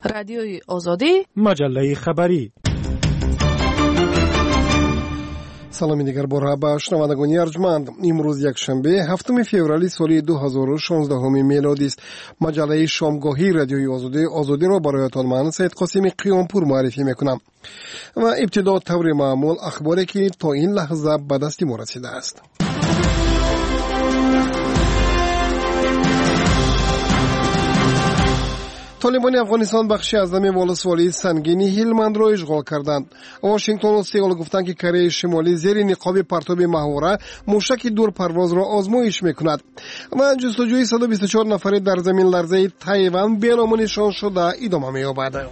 رادیوی آزادی، مجله خبری. سلام دیگر بار با شنوندگان ارجمند. امروز یکشنبه هفتم فوریه سال 2016 میلادی است. مجله شامگاهی رادیوی آزادی را برایتان من سید قاسمی قیامپور معرفی میکنم و ابتدا طور معمول اخباری که تا این لحظه به دست ما رسیده است. طالبان افغانستان بخشی از نام ولسوالی سنگینی هلمند را اشغال کردند. واشنگتن و سئول گفتند که کره شمالی زیر نقاب پرتاب ماهواره موشک دور پرواز را آزمایش میکند و جستجوی 124 نفره در زمین لرزه تایوان بی نام و نشان شده ادامه می‌یابد.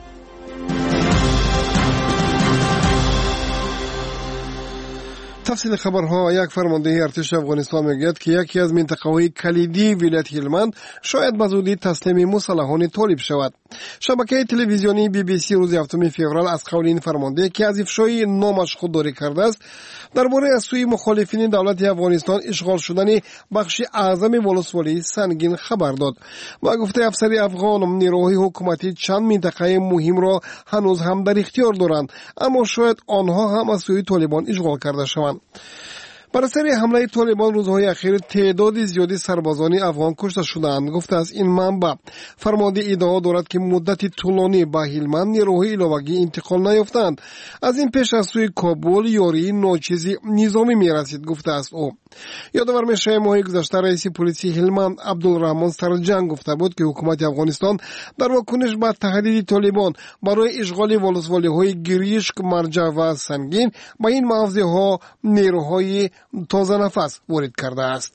تفصیل خبرها. یک فرمانده ارتش افغانستان میگوید که یکی از منطقه‌های کلیدی ولایت هلمند شاید به زودی تسلیم مسلحان طالب شود. شبکه تلویزیونی BBC روز 7 فوریه از قول این فرمانده که از افشای نامش خودداری کرده است درباره از سوی مخالفین دولت افغانستان اشغال شدن بخش اعظم ولسوالی سنگین خبر داد و گفته افسر افغان نیروهای حکومتی چند منطقه مهم را هنوز هم در اختیار دارند، اما شاید آنها هم از سوی طالبان اشغال کرده شوند. بر اثر حمله طالبان روزهای اخیر تعداد زیادی سربازان افغان کشته شدند. گفته است این منبع فرمانده ادعا دارد که مدت طولانی به هلمند نیروهای علاوگی انتقال نیافتند. از این پیش از سوی کابل یاری ناچیزی نظامی میرسید گفته است او. یادآور میشه ماه گذشته رئیس پلیس هلمند عبدالرحمن سرجنگ گفته بود که حکومت افغانستان در واکنش به تهدید طالبان برای اشغال ولسوالی‌های گریشک، مرجع و سنگین به این موضع‌ها نیروهای تازه نفس وارد کرده است.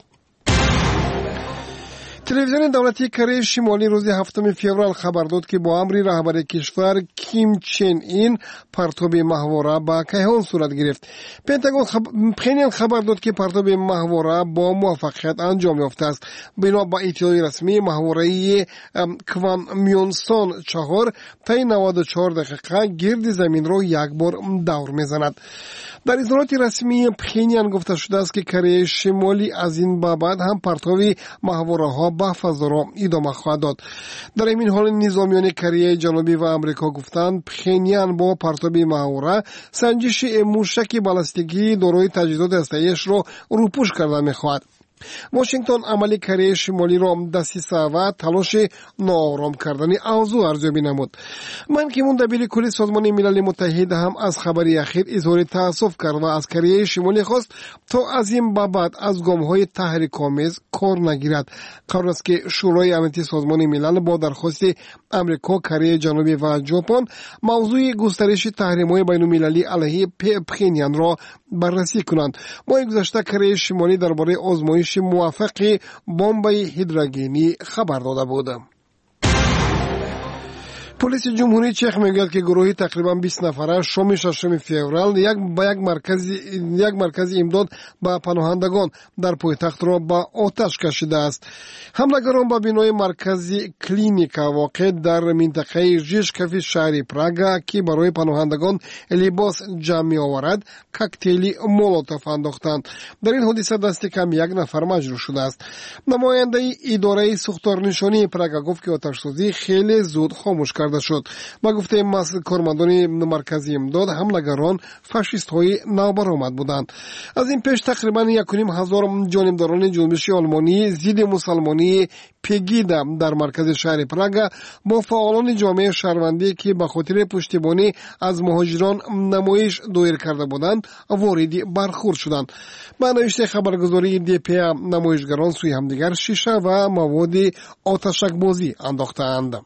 تلویزیون دولتی کره شمالی روز 7 فوریه خبر داد که با امر رهبر کشور کیم چن این پرتاب ماهواره به کیهان صورت گرفت. پنتاگون خبر داد که پرتاب ماهواره با موفقیت انجام یافته است. بنا به اطلاع رسمی ماهواره کوانمیونسان 4 تا 94 دقیقه گرد زمین را یک بار دور میزند. در اظهارات رسمی پخینیان گفته شده است که کره شمالی از این بعد هم پرتاب ماهواره ها به فضا را ادامه خواهد داد. در این حال نظامیان کره جنوبی و آمریکا گفتند پخینیان با پرتاب ماهواره سنجش موشک بالستیکی دارای تجهیزات هسته‌ایش را روپوش کرده می‌خواهد. واشنگتن عمل کره شمالی را دسیسه و تلاش ناآرام کردن اوضاع ارزیابی نمود. من کی مون دبیر کل سازمان ملل متحد هم از خبری اخیر اظهار تأسف کرد و از کره شمالی خواست تا از این بعد از گام‌های تحریک‌آمیز کار نگیرد. قرار است که شورای امنیتی سازمان ملل با درخواست آمریکا، کره جنوبی و ژاپن موضوع گسترش تحریم‌های بین‌المللی علیه پخینیان را بررسی کنند. ماه گذشته کره شمالی درباره آزمایش موافق بمب هیدروژنی خبر داده بود. پلیس جمهوری چک میگوید که گروهی تقریبا 20 نفره شام 6 فوریه یک مرکز امداد به پناهندگان در پایتخت را به آتش کشیده است. حملگران به بنای مرکز کلینیکا واقع در منطقه ژیژکوف شهر پراگ که برای پناهندگان لباس جمع آورد کوکتیل مولوتوف انداختند. در این حادثه دست کم یک نفر مجروح شده است. نماینده اداره ساختارنشانی پراگ گفت که آتش‌سوزی خیلی زود خاموش کرده شد. با گفته کارمندان مرکزی امداد حملگران فاشیست های نوبرآمد بودند. از این پیش تقریبا 1,500 جانبداران جنبش آلمانی ضد مسلمانی پیگیدا در مرکز شهر پراگ با فعالان جامعه شهروندی که به خاطر پشتیبانی از مهاجران نمایش دایر کرده بودند وارد برخورد شدند. با نوشته خبرگزاری DPA نمایشگران سوی همدیگر شیشه و مواد آتشک‌بازی انداختند.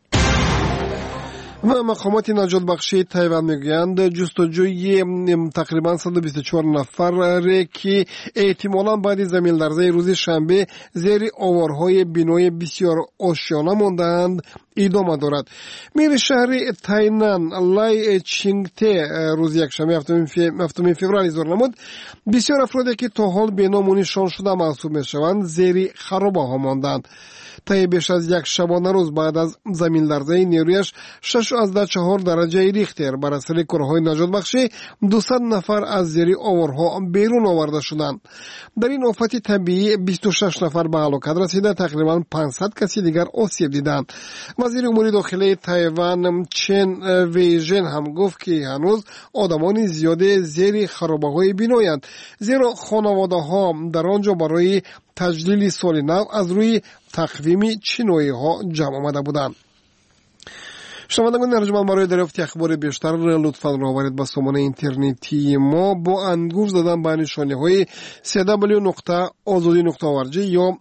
و مقامات نجات بخشی تایوان میگویند جستجوی تقریبا 124 نفر که احتمالاً بعد زمین لرزه روز شنبه زیر آوارهای بنای بسیار آشیانه ماندند ادامه دارد. میر شهر تاینان لای چینگته روز یکشنبه 7 فوریه اظهار نمود بسیار افرادی که تا حال بینام و نشان شده محسوب میشوند زیر خرابه ها ماندند. طی بیش از یک شبانه روز بعد از زمین لرزه نیرویش 6.4 درجه ریختر بر اثر کارهای نجات بخشی 200 نفر از زیر آورها بیرون آورده شدند. در این آفت طبیعی 26 نفر به هلاکت رسیده، تقریبا 500 کسی دیگر آسیب دیدند. وزیر امور داخلی تایوان چن ویژن هم گفت که هنوز آدمان زیاده زیر خرابه‌های بنایند، زیرا خانواده‌ها در آنجا برای تجلیل سال نو از روی تقویم چینایی ها جمع آمده بودند. شنوندگان ارجمند، برای دریافت اخبار بیشتر لطفاً راهبرید به سامانه اینترنتی ما با انگوش زدن به نشانه‌های www.azadi.org یا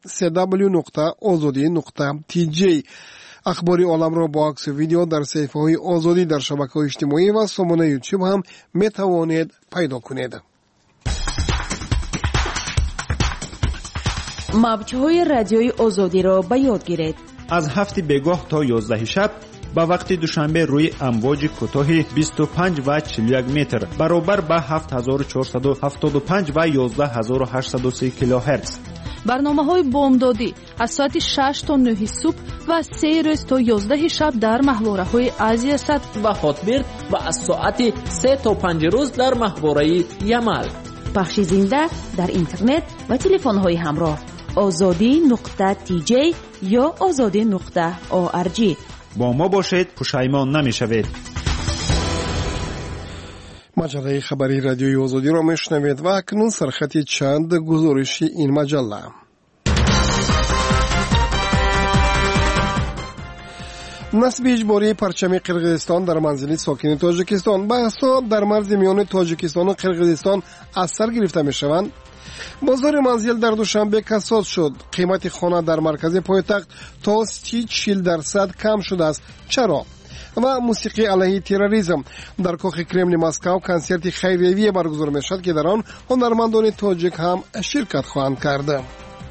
www.azadi.tj. اخباری عالم را با عکس و ویدیو در صفحه‌های آزادی در شبکه‌های اجتماعی و سامانه یوتیوب هم می‌توانید پیدا کنید. موج‌های رادیوی آزادی را به یاد گیرید. از 7 بگاه تا 11 شب با وقت دوشنبه روی امواج کوتاه 25 و 41 متر برابر با 7475 و 11803 کیلوهرتز. برنامه‌های بامدادی از ساعت 6 تا 9 صبح و 3 روز تا 11 شب در ماهواره‌های آسیا صد و خاطبرد و از ساعت 3 تا 5 روز در ماهواره یمل. پخش زنده در اینترنت و تلفن‌های همراه azadi.tj یا azadi.org. با ما باشید، پشیمان نمی‌شوید. مجله خبری رادیوی آزادی را میشنوید و اکنون سرخط چند گزارش این مجله. نصب اجباری پرچم قرقیزستان در منزل ساکنین تاجیکستان. بحث‌ها در مرز میان تاجیکستان و قرقیزستان از سر گرفته می‌شوند. بازار منزل در دوشنبه کساد شد. قیمت خانه در مرکز پایتخت تا 30-40% کم شده است. چرا؟ و موسیقی علیه تروریسم. در کاخ کرملین مسکو کنسرت خیریه برگزار می‌شود که در آن هنرمندان تاجیک هم شرکت خواهند کرد.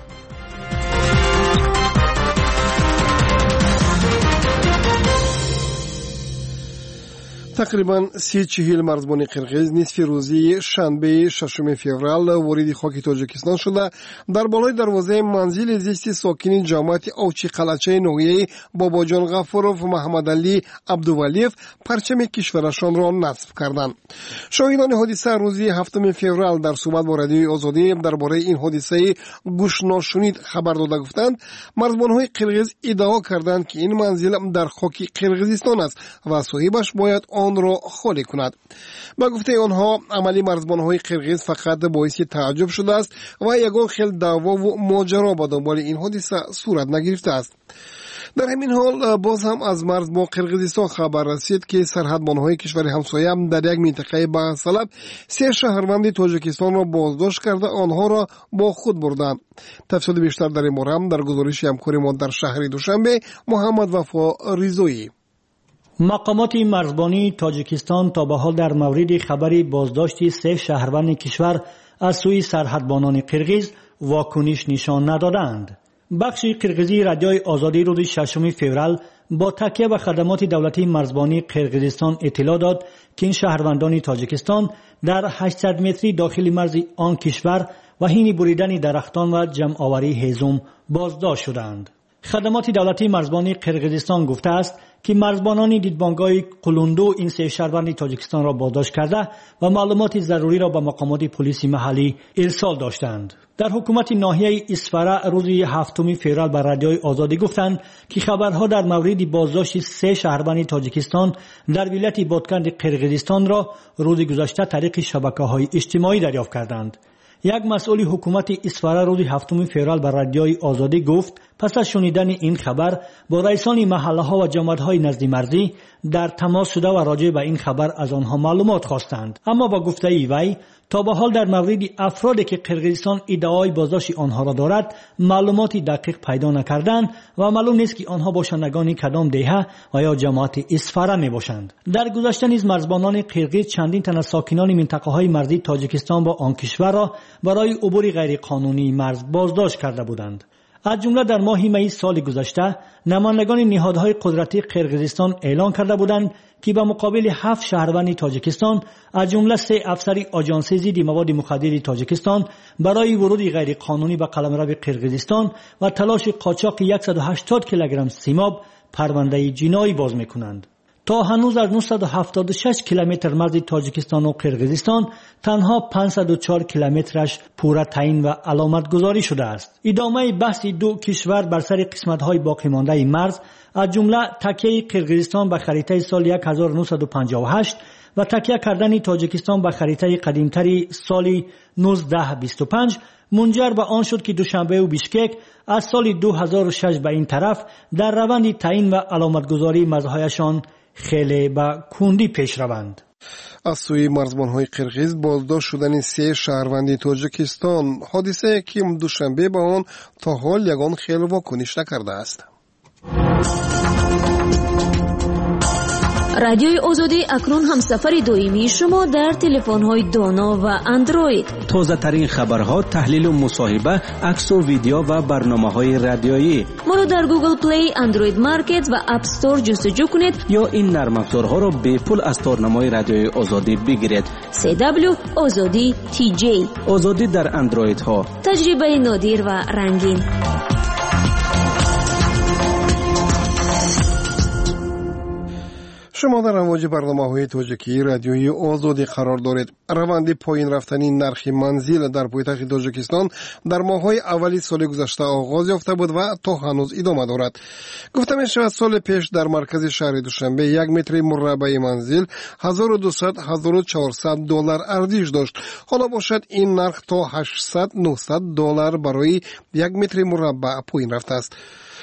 تقریبا 30-40 مرزبان قرقیز نصف روزی شنبه 6 فوریه وارد خاک تاجیکستان شده در بالای دروازه منزل زیست ساکنین جماعت اوچی قلعه نوحیه باباجان غفوروف و محمد علی عبدولیف پرچم کشورشان را نصب کردند. شاهدان حادثه روزی 7 فوریه در صحبت با رادیوی آزادی درباره این حادثه گوش ناشنید خبر داده گفتند مرزبان‌های قرقیز ادعا کردند که این منزل در خاک قرقیزستان است و صاحبش باید آن را خالی کند. با گفته آنها عملی مرزبان‌های قرقیز فقط باعث تعجب شده است و یگان خیل دعوا و ماجرا به دنبال این حادثه صورت نگرفته است. در همین حال باز هم از مرز با قرقیزستان خبر رسید که سرحدبان‌های کشور همسایه در یک منطقه بحث طلب 3 شهروند تاجیکستان را بازداشت کرده آنها را با خود بردند. تفصیل بیشتر در این باره هم در گزارش همکار ما در شهر دوشنبه محمد وفا رضایی. مقامات مرزبانی تاجیکستان تا به حال در مورد خبر بازداشت 3 شهروند کشور از سوی سرحدبانان قرقیز واکنش نشان ندادند. بخش قرقیزی رادیوی آزادی روز 6 فوریه با تکیه به خدمات دولتی مرزبانی قرقیزستان اطلاع داد که این شهروندان تاجیکستان در 800 متری داخل مرز آن کشور و حین بریدن درختان و جمع آوری هیزم بازداشت شدند. خدمات دولتی مرزبانی قرقیزستان گفته است که مرزبانان دیدبانگاه قلوندو این 3 شهروند تاجیکستان را بازداشت کرده و معلومات ضروری را به مقامات پلیس محلی ارسال داشتند. در حکومت ناحیه اسفره روز 7 فوریه بر رادیوی آزادی گفتند که خبرها در مورد بازداشت 3 شهروند تاجیکستان در ولایت بادکند قرقیزستان را روز گذشته طریق شبکه‌های اجتماعی دریافت کردند. یک مسئول حکومت اسفره روز 7 فوریه بر رادیوی آزادی گفت پس از شنیدن این خبر با رئیسان محله ها و جماعت‌های نزد مرزی در تماس شده و راجع به این خبر از آنها معلومات خواستند. اما با گفته وی تا به حال در مورد افرادی که قرقیزستان ادعای بازداشت آنها را دارد معلومات دقیق پیدا نکردند و معلوم نیست که آنها باشندگان کدام دهه و یا جماعت اسفره می باشند. در گذشته نیز مرزبانان قرقیز چندین تن از ساکنان منطقه‌های مرزی تاجیکستان با آن کشور را برای عبور غیر قانونی مرز بازداشت کرده بودند. از جمله در ماه می سال گذشته نمایندگان نهادهای قدرتی قرقیزستان اعلان کرده بودند که به مقابل 7 شهروند تاجیکستان از جمله 3 افسر آژانس ضد مواد مخدر تاجیکستان برای ورود غیر قانونی به قلمرو قرقیزستان و تلاش قاچاق 180 کیلوگرم سیماب پرونده جنایی باز می‌کنند. تا هنوز از 976 کیلومتر مرز تاجیکستان و قرقیزستان تنها 504 کیلومترش پورا تعیین و علامت گذاری شده است. ادامه بحث دو کشور بر سر قسمت‌های باقی مانده مرز از جمله تکیه قرقیزستان به خریطه سال 1958 و تکیه کردن تاجیکستان به خریطه قدیمتری سال 1925 منجر به آن شد که دوشنبه و بیشکک از سال 2006 به این طرف در روند تعیین و علامتگذاری مرزهایشان خیلی به کندی پیش روند. از سوی مرزبان‌های قرقیز بازداشت شدن 3 شهروند تاجیکستان، حادثه که دوشنبه به آن تا حال یگان خیلی واکنش نکرده است. رادیوی آزادی اکنون همسفر دائمی شما در تلفن‌های دانا و اندروید. تازه ترین خبرها، تحلیل و مصاحبه، عکس و ویدیو و برنامه‌های رادیویی. ما را در گوگل پلی، اندروید مارکت و اپ استور جستجو کنید یا این نرم افزارها را به پول از تارنمای رادیوی آزادی بگیرید. CW آزادی TJ. آزادی در اندروید ها. تجربه نادر و رنگین. شما در امواج برنامه‌های تاجیکی رادیوی آزادی قرار دارید. روند پایین رفتن نرخ منزل در پایتخت تاجیکستان در ماه‌های اولی سال گذشته آغاز یافته بود و تا هنوز ادامه دارد. گفته می‌شود سال پیش در مرکز شهر دوشنبه 1 متر مربع منزل 1200-1400 دلار ارزش داشت. حالا باشد این نرخ تا 800-900 دلار برای 1 متر مربع پایین رفته است.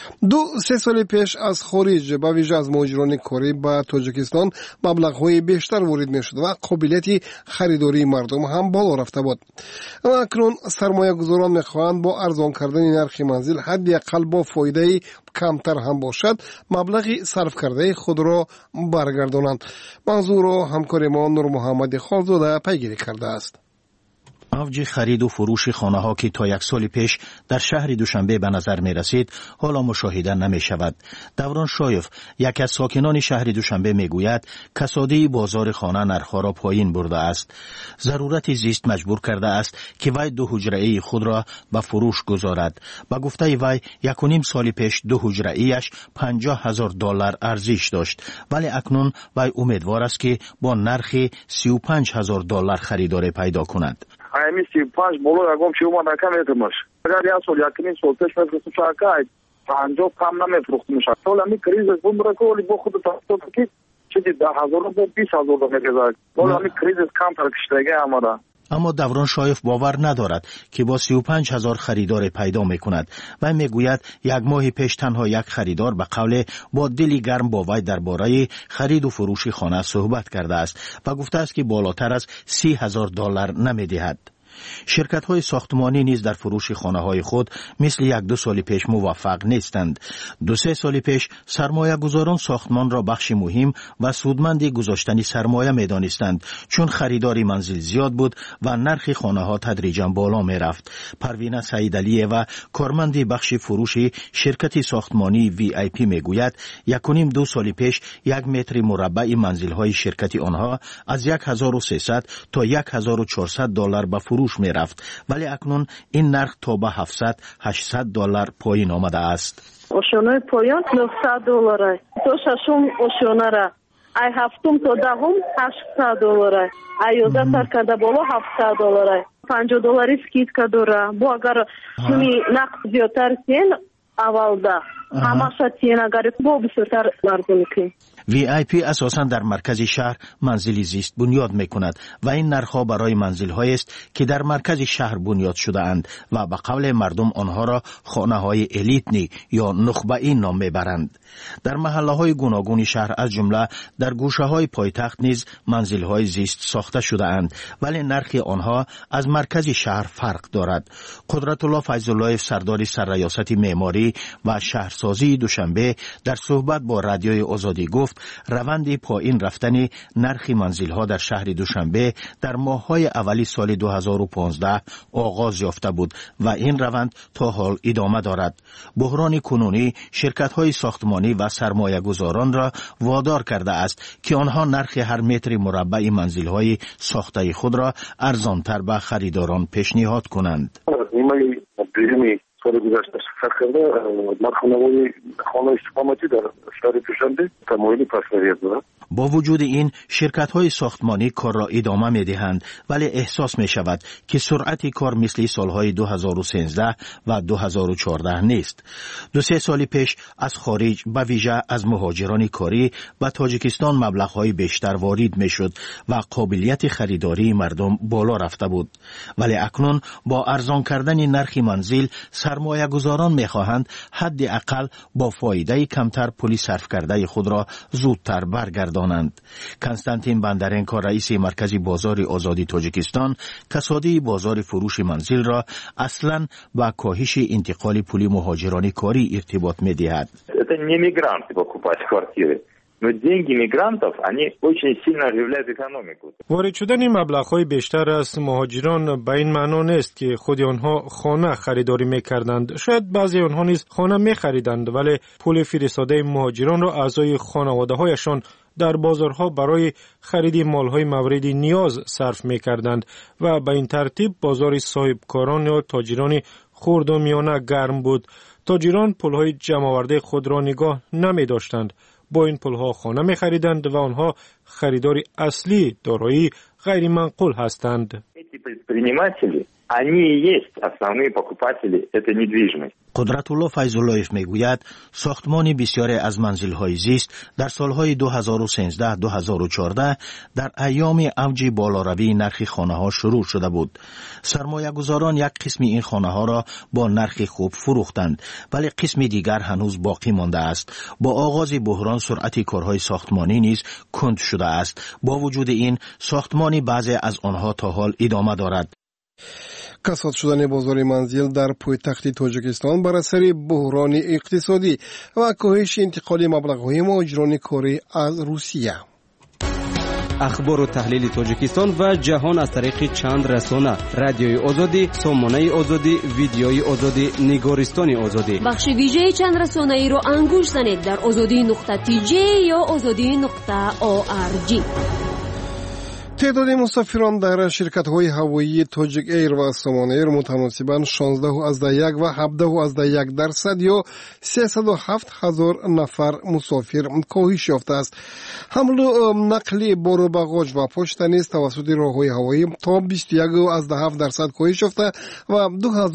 2-3 سال پیش از خارج به ویژه از مهاجران کاری به تاجیکستان مبلغ‌های بیشتر وارد می‌شد و قابلیت خریداری مردم هم بالا رفته بود. و اکنون سرمایه‌گذاران می‌خواهند با ارزان کردن نرخ منزل حداقل با فایده کمتر هم باشد مبلغ صرف کرده خود را برگردانند. منظور را همکار ما نور محمد خالزاده پیگیری کرده است. اوج خرید و فروش خانه ها که تا 1 سال پیش در شهر دوشنبه به نظر می رسید حالا مشاهده نمی شود. دوران شایف یک از ساکنان شهر دوشنبه می گوید کسادی بازار خانه نرخ‌ها را پایین برده است. ضرورت زیست مجبور کرده است که وی 2 حجره‌ای خود را به فروش گذارد. با گفته وی 1.5 سال پیش 2 حجره‌ایش 50,000 دلار ارزش داشت، ولی اکنون وی امیدوار است که با نرخ 35,000 دلار خریدار پیدا کند. Ами 35 боло ягон чи умад акам метамаш. Агар 1 сол 1.5 сол пеш мефрохтум шакай 50 кам намефрохтум шак. Сол ами кризис бумра коли бо худ тастод ки чиди 10,000 бо 20,000 мегезак. Сол ами кризис кам таркиштаге амада. اما دوران شایف باور ندارد که با 35,000 خریدار پیدا می کند و می گوید 1 ماه پیش تنها 1 خریدار به قول با دلی گرم با وی درباره خرید و فروش خانه صحبت کرده است و گفته است که بالاتر از 30,000 دلار نمی دهد. شرکت های ساختمانی نیز در فروش خانه های خود مثل 1-2 سال پیش موفق نیستند. 2-3 سال پیش سرمایه گذاران ساختمان را بخش مهم و سودمند گذاشتن سرمایه می دانستند چون خریداری منزل زیاد بود و نرخ خانه ها تدریجا بالا می رفت. پروینه سعیدعلیه و کارمند بخش فروش شرکت ساختمانی VIP می گوید 1.5-2 سال پیش 1 متر مربع منزل های شرکت آنها از 1,300 تا 1,400 دلار به فروش می رفت، ولی اکنون این نرخ تا به 700-800 دلار پایین آمده است. ошёнаи поён 900 доллар, то шашум ошёнара, ай ҳафтум то даҳум 800 доллар, ай 11 сар карда боло 700 доллар, 50 доллари скидка дора. Бо агар суми нақд зиёдтар сен аввалда ҳамаша сен агар бо бисёртар арзон мекунӣ. VIP اساساً در مرکز شهر منزلی زیست بنیاد می کند و این نرخ‌ها برای منزل‌هایی است که در مرکز شهر بنیاد شده اند و به قول مردم آنها را خانه‌های الیتنی یا نخبه‌ای نام می‌برند. در محله‌های گوناگون شهر از جمله در گوشه‌های پایتخت نیز منزل‌های زیست ساخته شده اند، ولی نرخ آنها از مرکز شهر فرق دارد. قدرت الله فیض‌الله سردار سرریاست معماری و شهر شهرسازی دوشنبه در صحبت با رادیوی آزادی گفت روند پایین رفتن نرخ منزل‌ها در شهر دوشنبه در ماه‌های اولی سال 2015 آغاز یافته بود و این روند تا حال ادامه دارد. بحران کنونی شرکت‌های ساختمانی و سرمایه‌گذاران را وادار کرده است که آنها نرخ هر متر مربع منزل‌های ساخته خود را ارزان‌تر به خریداران پیشنهاد کنند. سال گذشته شکر کرده مرخانه‌های خانه استقامتی در شهر دوشنبه تمایلی پس‌نویت دارد. با وجود این شرکت‌های ساختمانی کار را ادامه می‌دهند ولی احساس می‌شود که سرعت کار مثل سال‌های 2013 و 2014 نیست. 2-3 سال پیش از خارج به ویژه از مهاجران کاری به تاجیکستان مبلغ‌های بیشتر وارد می‌شد و قابلیت خریداری مردم بالا رفته بود. ولی اکنون با ارزان کردن نرخ منزل سرمایه‌گذاران می‌خواهند حداقل با فایده کمتر پول صرف کرده خود را زودتر برگردانند. کنستانتین بندرنکو رئیس مرکز بازار آزادی تاجیکستان کسادی بازار فروش منزل را اصلاً با کاهش انتقال پول مهاجران کاری ارتباط می‌دهد. Это не мигранты покупать квартиры. Но деньги мигрантов, они очень сильно оживляют экономику. وارد شدن مبلغ‌های بیشتر از مهاجران به این معنا نیست که خود آنها خانه خریداری می‌کردند. شاید بعضی آنها نیز خانه می‌خریدند ولی پول فرستاده مهاجران را اعضای خانواده‌هایشان در بازارها برای خرید مال‌های مورد نیاز صرف می‌کردند و به این ترتیب بازار صاحبکاران یا تاجران خرد و میانه گرم بود. تاجران پول‌های جمع‌آورده خود را نگاه نمی‌داشتند. با این پول‌ها خانه می‌خریدند و آنها خریدار اصلی دارایی غیر منقول هستند. Они и есть основные покупатели этой недвижимости. قدرت‌الله فیض‌اللهیف میگوید ساختمان بسیاری از منزل‌های زیست در سال‌های 2013-2014 در ایام اوج بالاروی نرخ خانه‌ها شروع شده بود. سرمایه‌گذاران یک قسم این خانه‌ها را با نرخ خوب فروختند ولی قسم دیگر هنوز باقی مانده است. با آغاز بحران سرعت کارهای ساختمانی نیز کند شده است. با وجود این ساختمان بعضی از آنها تا حال ادامه دارد. کساد شدن بازار منزل در پایتخت تاجیکستان بر اثر بحران اقتصادی و کاهش انتقال مبلغ‌های مهاجران کاری از روسیه. اخبار و تحلیل تاجیکستان و جهان از طریق چند رسانه: رادیوی آزادی، سامانه آزادی، ویدیوی آزادی، نگارستان آزادی. بخش ویژه چند رسانه ای رو انگوش زنید در azadi.tj یا azadi.org. تعداد مسافران در شرکت‌های هوایی تاجیک ایر و سامان ایر متناسباً 16.1 و 17.1% یا 307,000 نفر مسافر کاهش یافته است. حمل و نقل بار و باگاژ و پشت نیز توسط راه‌های هوایی تا 21.7% کاهش یافته و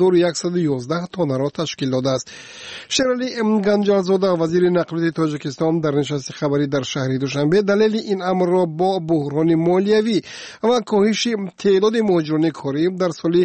2111 تن را تشکیل داده است. شرالی گنجالزاده وزیر نقلیات تاجیکستان در نشست خبری در شهر دوشنبه دلیل این امر را با بحران مالیوی و کاهش تعداد مهاجران کاری در سال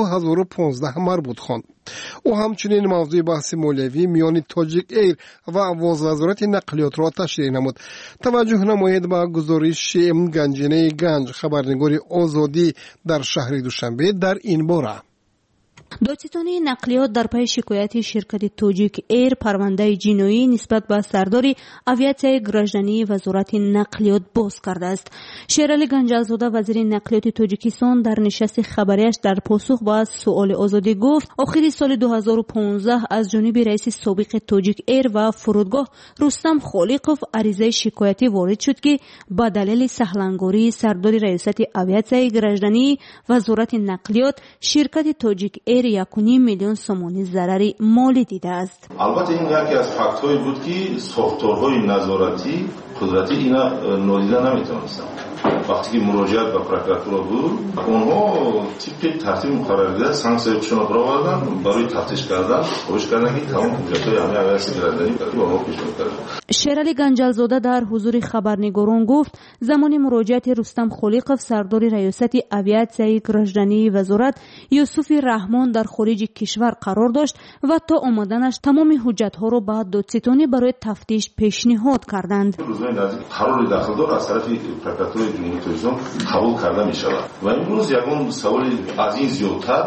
2015 مربوط خواند. او همچنین موضوع بحث مالیوی میان تاجیک ایر و وزارت نقلیات را تشریح نمود. توجه نماید به گزارش گنجینه گنج خبرنگار آزادی در شهر دوشنبه در این باره. دادستان نقلیات در پی شکایت شرکت تاجیک ایر پرونده جنایی نسبت به سردار اویاسیای گراژدانی وزارت نقلیات باز کرده است. شیرالی گنجالزاده وزیر نقلیات تاجیکستان در نشست خبریش در پاسخ به سؤال آزادی گفت آخر سال 2015 از جانب رئیس سابق تاجیک ایر و فرودگاه رستم خالقوف عریضه شکایتی وارد شد که به دلیل سهلنگاری سردار ریاست اویاسیای گراژدانی وزارت نقلیات شرکت تاجیک ایر 1.5 میلیون سومانی ضرری مالی دیده است. البته این یکی از فاکتورهایی بود که ساختارهای نظارتی قدرتی اینا نادیده نمیتونستن. وقتی که مراجعت به پروکراتورا بود اونها طبق ترتیب مقرر دیده سانکسیونشون را برآوردن برای تفتیش کردن خواهش کردن که تمام حجت‌های همه اویاسیای گراژدانی به اونها پیشنهاد کردن. شیرالی گنجالزاده در حضور خبرنگاران گفت زمان مراجعت رستم خالقوف سردار ریاست اویاسیای گراژدانی وزارت یوسف رحمان در خارج کشور قرار داشت و تا آمدنش تمام حجت‌ها را به دادستانی برای تفتیش پیشنهاد کردند. روزهای نزدیک قرار داخلدار از طرف پروکراتور جمهوری تاجیکستان قبول کرده می شود و امروز یگان سوال از این زیادتر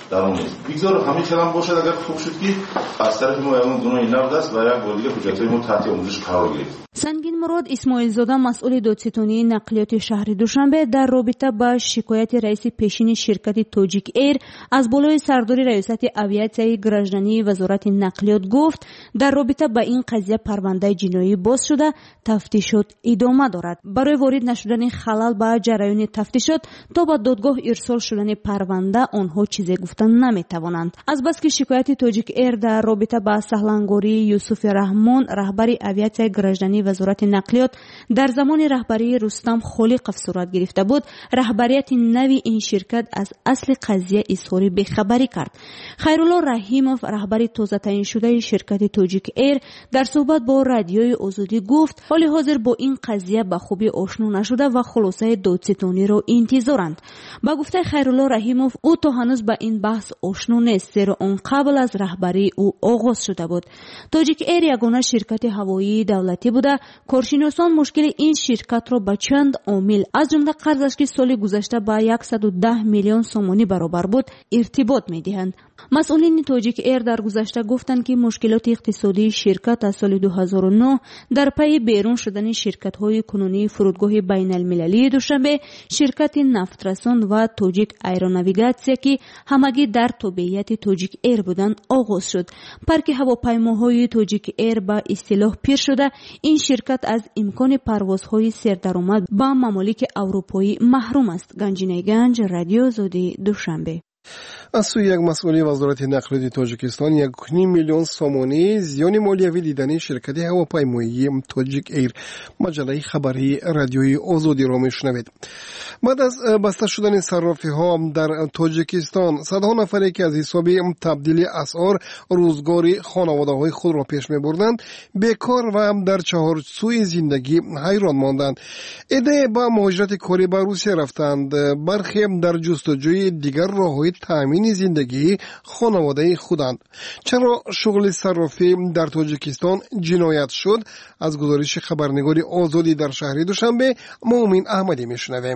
در اون نیست. بگذار همین کلام باشد اگر خوب شد که از طرف ما اون گناه نقد است و یک بار دیگه حجت‌های ما تحت آموزش قرار گرفت. سنگین مراد اسماعیلزاده مسئول دادستانی نقلیات شهر دوشنبه در رابطه با شکایت رئیس پیشین شرکت توجیک ایر از بالای سرداری ریاست اویاسیای گراژدانی وزارت نقلیات گفت در رابطه با این قضیه پرونده جنایی باز شده، تفتیشات ادامه دارد. برای وارد نشدن خلل به جریان تفتیشات تا به دادگاه ارسال شدن پرونده آنها چیزی گفتن نمیتوانند. از بس که شکایت توجیک ایر در رابطه با سهلنگاری یوسف رحمان رهبر اویاسیای گراژدانی وزارت نقلیات در زمان رهبری رستم خالقов صورت گرفته بود، رهبریت نوی این شرکت از اصل قضیه اظهار بیخبری کرد. خیرالله رحیموف رهبر تازه تعیین شده شرکت توجیک ایر در صحبت با رادیوی آزادی گفت حال حاضر با این قضیه به خوبی آشنا نشده و خلاصه دادستانی را انتظارند. با گفته خیرالله رحیموف او تا هنوز با این بحث آشنا نیست، زیرا آن قبل از رهبری او آغاز شده بود. توجیک ایر یگانه شرکت هوایی دولتی بوده. کارشناسان مشکل این شرکت را به چند عامل از جمله قرضش که سال گذشته به 110 میلیون سومانی برابر بود ارتباط می‌دهند. مسئولین توجیک ایر در گذشته گفتند که مشکلات اقتصادی شرکت از سال 2009 در پی بیرون شدن شرکت‌های کنونی فرودگاه بین المللی دوشنبه، شرکت نفترسان و توجیک ایروناویگاسیا که همگی در تابعیت توجیک ایر بودند آغاز شد. پارک هواپیماهای توجیک ایر به اصطلاح پیر شده، این شرکت از امکان پروازهای سردرآمد به ممالک اروپایی محروم است. گنجینه گنج، رادیو آزادی، دوشنبه. از سوی یک مسئول وزارت نقلیات تاجیکستان 1.5 میلیون سومانی زیان مالیوی دیدن شرکت هواپیمایی توجیک ایر. مجله خبری رادیوی آزادی را میشنوید. بعد از بسته شدن صرافی ها در تاجیکستان، صدها نفری که از حساب تبدیل اسعار روزگاری خانواده های خود را پیش می بردند بیکار و در چهارچوبه زندگی حیران ماندند. عده با مهاجرت کاری به روسیه رفتند، برخی در جستجوی دیگر راههای تامین زندگی خانواده خودند. چرا شغل صرافی در تاجیکستان جنایت شد؟ از گزارش خبرنگار آزادی در شهر دوشنبه مومن احمدی میشنویم.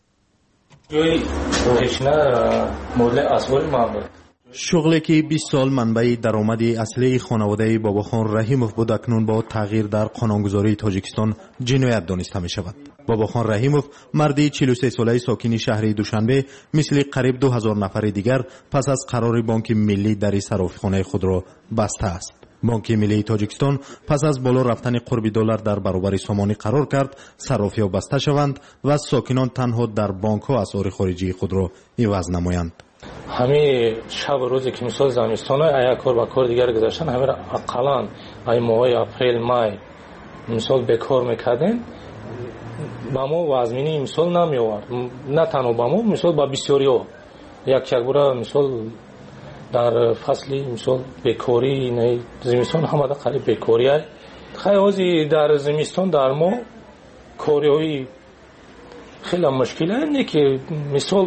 شغلی که 20 سال منبع درآمد اصلی خانواده باباخان رحیموف بود اکنون با تغییر در قانونگذاری تاجیکستان جنایت دانسته می شود. باباخان رحیموف مردی 43 ساله ساکن شهر دوشنبه مثل قریب 2000 نفر دیگر پس از قرار بانک ملی در صرافیخانه خود را بسته است. بانک ملی تاجیکستان پس از بالا رفتن قرب دلار در برابر سامانی قرار کرد صرافی‌ها بسته شوند و ساکنان تنها در بانک‌ها اسعار خارجی خود را عوض نمایند. همه شب روزی که مثال زمستان های کار با کار دیگر گذاشتن، همه را اقلان ای ماه اپریل مای مثال بکار میکردن، با ما وزمینی مثال نمی آورد. نه تنها با ما، مثال با بسیاری ها یک بار مثال در فصلی مثال بکاری نه زمستان هم در قریب بکاری های خیلی در زمستان در ما کاری های خیلی مشکل هست. نه که مثال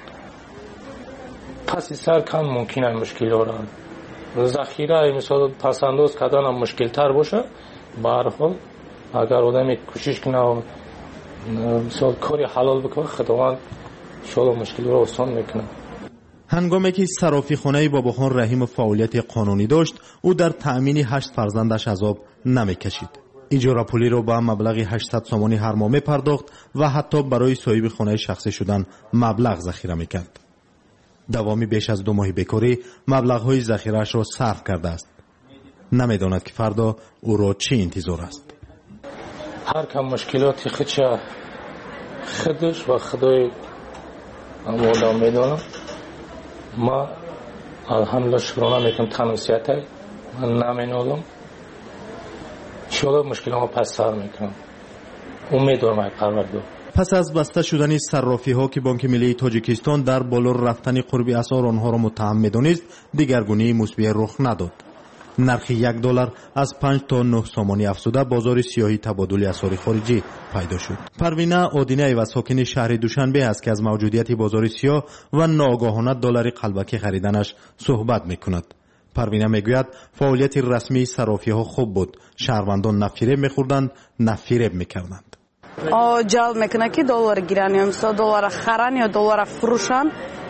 پس سر کم ممکنه مشکل ها را ذخیره مثال پس انداز کردن هم مشکل تر باشه. به هر حال اگر آدم کوشش کنه مثال کاری حلال بکنه، خداوند شاید مشکل را آسان میکنه. هنگامی که صرافیخانه باباخان رحیم فعالیت قانونی داشت، او در تأمین 8 فرزندش عذاب نمیکشید. اجاره پولی را با مبلغ 800 سومانی هر ماه میپرداخت و حتی برای صاحب خانه شخصی شدن مبلغ ذخیره میکرد. دوامی بیش از 2 ماه بیکاری مبلغ‌های ذخیره‌اش را صرف کرده است. نمی‌داند که فردا او را چه انتظار است. هر کم مشکلاتی خودش و خدای آدم می‌دانم. ما الحمدلله شکرانه میکنم تناسیت های من نمینالم انشاءالله مشکل ها پس سر میکنم. امیدوارم ای پروردگار. پس از بسته شدن صرافی ها که بانک ملی تاجیکستان در بالا رفتن قرب اسعار آنها را متهم می‌دانست، دیگرگونی مشابه رخ نداد. نرخ $1 از 5 تا 9 سومانی افزوده بازار سیاهی تبادل اسعار خارجی پیدا شد. پروینه آدینه و ساکن شهر دوشنبه است که از موجودیت بازار سیاه و ناگهانه دلار قلبکی خریدنش صحبت می‌کند. پروینه میگوید فعالیت رسمی صرافی ها خوب بود. شهروندان نه فریب می‌خوردند نه فریب می‌کردند. جلب میکنه که دلار گیرن یا مثلا دلار خرن یا دلار فروشن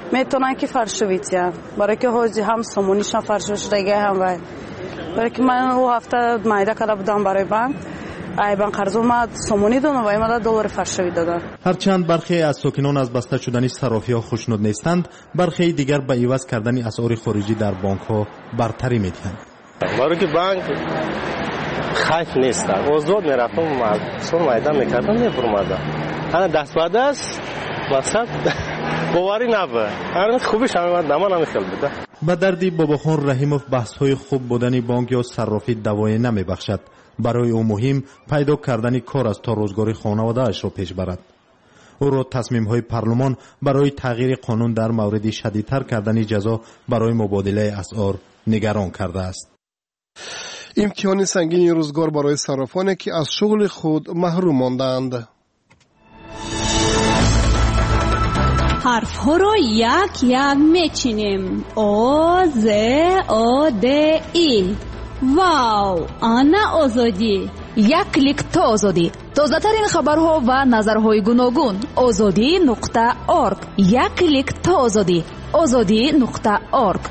میتونن که فرشویتیا برای که حاجی هم سومونیشان فرشوش دیگه هم باید برای که من او هفته مایده کرده بودم برای بانک بانک قرض اومد سومونی دادن و ایماده دلار فرشوی دادن. هرچند برخی از ساکنان از بسته شدن صرافی‌ها خوشنود نیستند، برخی دیگر به عوض کردن اسعار خارجی در بانک‌ها برتری می‌دهند. برای که بانک خاص نیست. آزاد میرفتم سر مایده میکردم میفرمادم. انا دست به دست مقصد باوری نبود. هر خوبش هم نما نمیخواد بده. به دردی باباخان رحیموف بحث‌های خوب بودن بانک یا صرافی دوای نمیبخشد. برای او مهم پیدا کردن کار است تا روزگار خانواده‌اش را پیش برد. او را تصمیم‌های پارلمان برای تغییر قانون در مورد شدیدتر کردن جزا برای مبادله اسعار نگران کرده است. امتحان سنگین روزگار برای صرافانی که از شغل خود محروم ماندند. حرف ها را یک یک میچینیم. آ ز آ د ای. واو، آنا آزادی. یک کلیک تا آزادی. تازه ترین خبرها و نظرهای گوناگون. azadi.org. یک کلیک تا آزادی. azadi.org.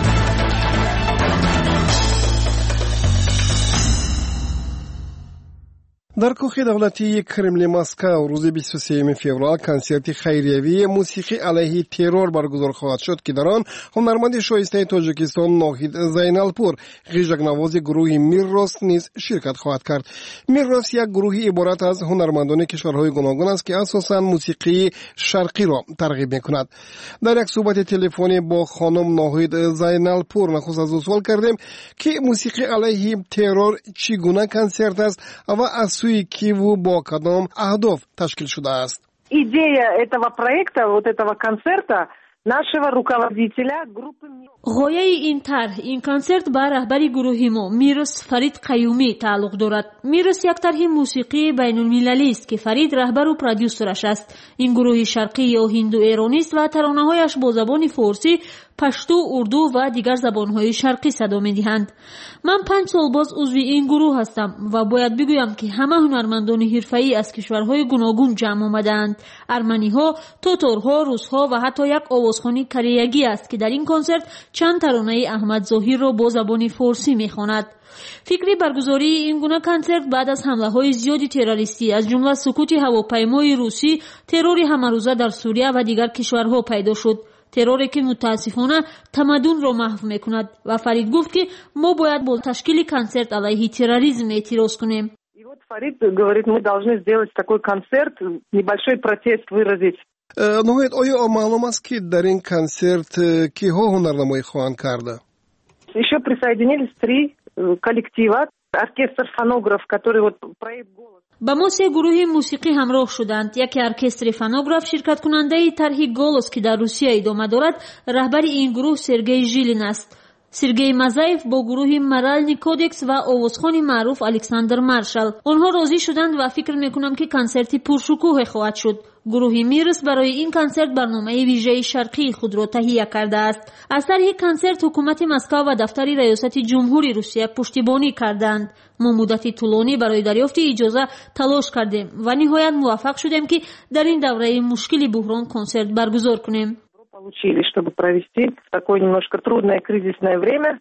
در کاخ دولتی کرملین مسکو روز 23 فوریه کنسرت خیریوی موسیقی علیه ترور برگزار خواهد شد که در آن هنرمند شایسته تاجیکستان ناهید زینالپور غیژگنواز گروه میرروس نیز شرکت خواهد کرد. میرروس یک گروهی عبارت از هنرمندان کشورهای گوناگون است که اساساً موسیقی شرقی را ترغیب می‌کند. در یک صحبت تلفنی با خانم ناهید زینالپور نخست از او سوال کردیم که موسیقی علیه ترور چگونه کنسرت است و از سوی کی و با کدام اهداف تشکیل شده است. Идея этого проекта, вот этого концерта нашего руководителя группы. غایه این طرح این کنسرت به رهبری گروه ما میروس فرید قیومی تعلق دارد. میروس یک طرح موسیقی بین المللی است که فرید رهبر و پرودیوسرش است. این گروه شرقی یا هندو ایرانی است و ترانه‌هایش با زبان فارسی، پشتو، اردو و دیگر زبان‌های شرقی صدا می‌دهند. من 5 سال باز عضو این گروه هستم و باید بگویم که همه هنرمندان حرفه‌ای از کشورهای گوناگون جمع آمدند. ارمنی‌ها، تاتارها، روس‌ها و حتی یک آوازخوانی کره‌ای است که در این کنسرت چند ترانه احمد ظاهر را با زبان فارسی می‌خواند. فکری برگزاری این گونه کنسرت بعد از حمله‌های زیادی تروریستی از جمله سقوط هواپیمای روسی، ترور همه‌روزه در سوریه و دیگر کشورها پیدا شد. تروری که متاسفانه تمدن را محو می‌کند و فرید گفت که ما باید با تشکیل کنسرت علیه تروریسم اعتراض کنیم. И вот Фарид говорит, мы должны сделать такой концерт, небольшой протест выразить. نوید آیا معلوم است که در این کنسرت کیها هنرنمایی خواهند کرده؟ Еще присоединились 3 коллектива, оркестр фонограф, который вот проект голос. با ما 3 گروه موسیقی همراه شدند. یکی ارکستر فونوگراف شرکت کننده طرح گولوس که در روسیه ادامه دارد، رهبر این گروه سرگئی ژیلین است. سرگئی مزایف با گروه مرالنی کودکس و آوازخوان معروف الکساندر مارشال. آنها راضی شدند و فکر میکنم که کنسرتی پرشکوه خواهد شد. گروه میرس برای این کنسرت برنامه ویژه شرقی خود را تهیه کرده است. از طرح کنسرت حکومت مسکو و دفتر ریاست جمهوری روسیه پشتیبانی کردند. ما مدتی طولانی برای دریافت اجازه تلاش کردیم و نهایت موفق شدیم که در این دوره مشکلی بحران کنسرت برگزار کنیم. Получили, чтобы провести такое немножко трудное кризисное время.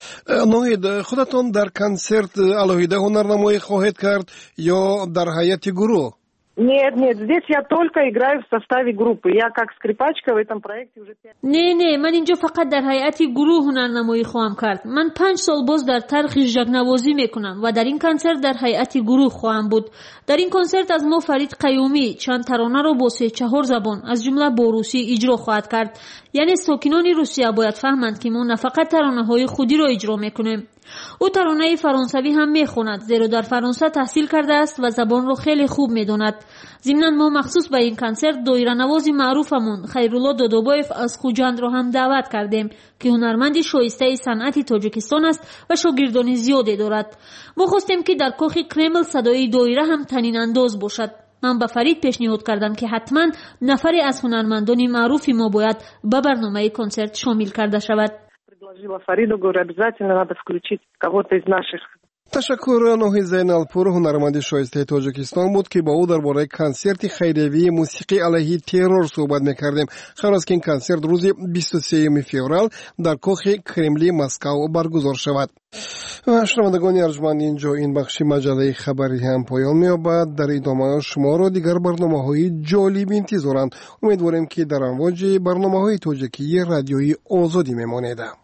نوید خودتان در کنسرت علاوه هنرنمایی خواهید کرد یا در هیئت گروه؟ Нет, здесь я только играю в составе группы. Я как скрипачка в этом проекте уже 5. نه من اینجا فقط در هیئت گروه هنرنمایی خواهم کرد. من 5 سال باز در طرح ژگنوازی میکنم و در این کنسرت در هیئت گروه خواهم بود. در این کنسرت از ما فرید قیومی چند ترانه را با 3-4 زبان از جمله با روسی اجرا خواهد کرد. یعنی ساکنان روسیه باید فهمند که ما نه فقط ترانه‌های خودی را اجرا میکنیم. او ترانه فرانسوی هم میخواند زیرا در فرانسه تحصیل کرده است و زبان را خیلی خوب میداند. ضمناً ما مخصوص به این کنسرت دایره‌نواز معروفمون خیرالله دادابایف از خوجند را هم دعوت کردیم که هنرمند شایسته صنعت تاجیکستان است و شاگردان زیادی دارد. ما خواستیم که در کاخ کرمل صدای دایره هم طنین انداز باشد. من به فرید پیشنهاد کردم که حتما نفری از هنرمندان معروف ما باید به برنامه کنسرت شامل کرده شود. Предложила Фариду, говорю, обязательно надо включить кого-то из наших. تشکر نوحی زینالپور، هنرمند شایسته تاجیکستان بود که با او درباره کنسرت خیریوی موسیقی علیه ترور صحبت می‌کردیم. قرار است که این کنسرت روز 23 فوریه در کاخ کرملی مسکو برگزار شود. و شنوندگان ارجمند، اینجا این بخش مجله خبری هم پایان می‌یابد. در ادامه شما را دیگر برنامه‌های جالب انتظارند. امیدواریم که در امواج برنامه‌های تاجیکی رادیوی آزادی میمانید.